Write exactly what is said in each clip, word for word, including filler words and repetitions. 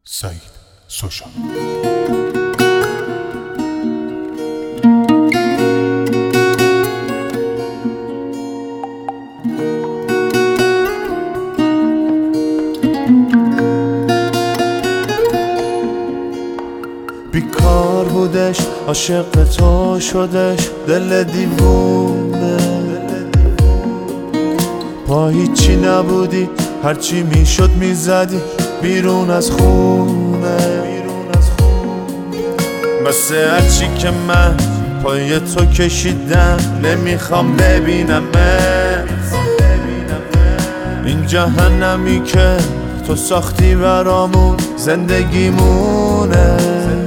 سعید سوشان. بیکار بودش عاشق تو شدش دل دیوونه، پا هیچی نبودی هرچی میشد میزدی بیرون از خونه. بس هرچی که من پای تو کشیدم نمیخوام ببینمت. این جهنمی که تو ساختی برامون زندگیمونه.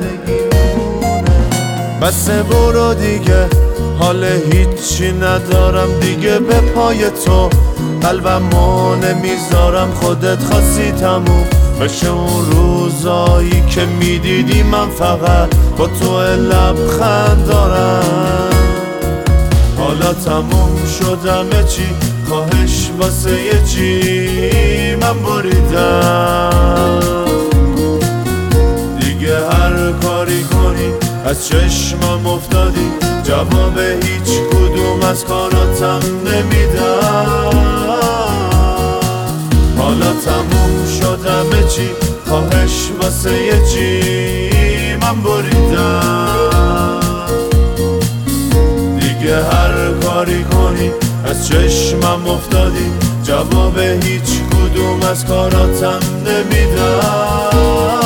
بس برو دیگه حال هیچی ندارم دیگه، به پای تو قلبمو نمیذارم. خودت خواستی تموم بشه اون روزایی که میدیدی من فقط با تو لبخند دارم. حالا تموم شدم چی؟ خواهش واسه یه چی من بریدم دیگه. هر کاری کنی از چشمم افتادی، جواب هیچ کدوم از کاراتم نمیدم. حالا تموم شدم چی؟ خواهش واسه یه چی من بریدم دیگه. هر کاری کنی از چشمم افتادی، جواب هیچ کدوم از کاراتم نمیدم.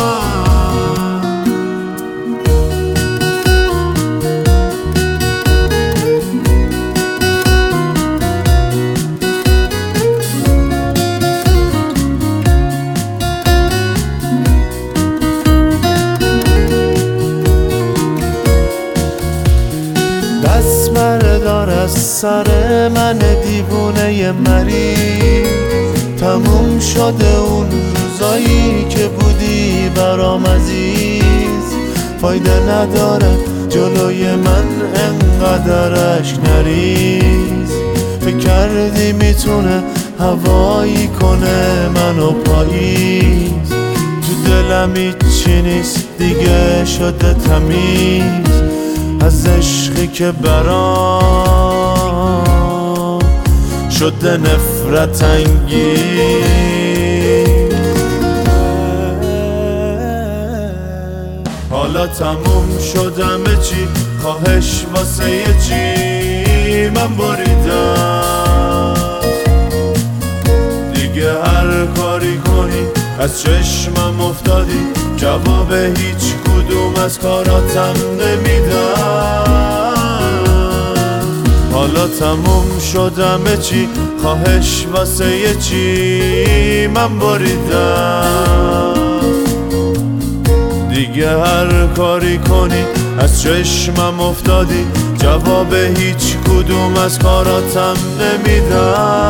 دست بردار از سر من دیوونه مریض. تموم شده اون روزایی که بودی برام عزیز. فایده نداره جلوی من انقدر اشک نریز. فکر کردی میتونه هوایی کنه منو پاییز. تو دلم هیچی نیست دیگه شده تمیز از عشقی که برام شده نفرت انگیز. حالا تموم شدم چی؟ خواهش واسه یه چی من بریدم دیگه. هر کاری کنی از چشمم افتادی، جواب هیچ کدوم از کاراتم نمیدم. حالا تموم شدم چی؟ خواهش واسه یه چی من بریدم دیگه. هر کاری کنی از چشمم افتادی، جواب هیچ کدوم از کاراتم نمیدم.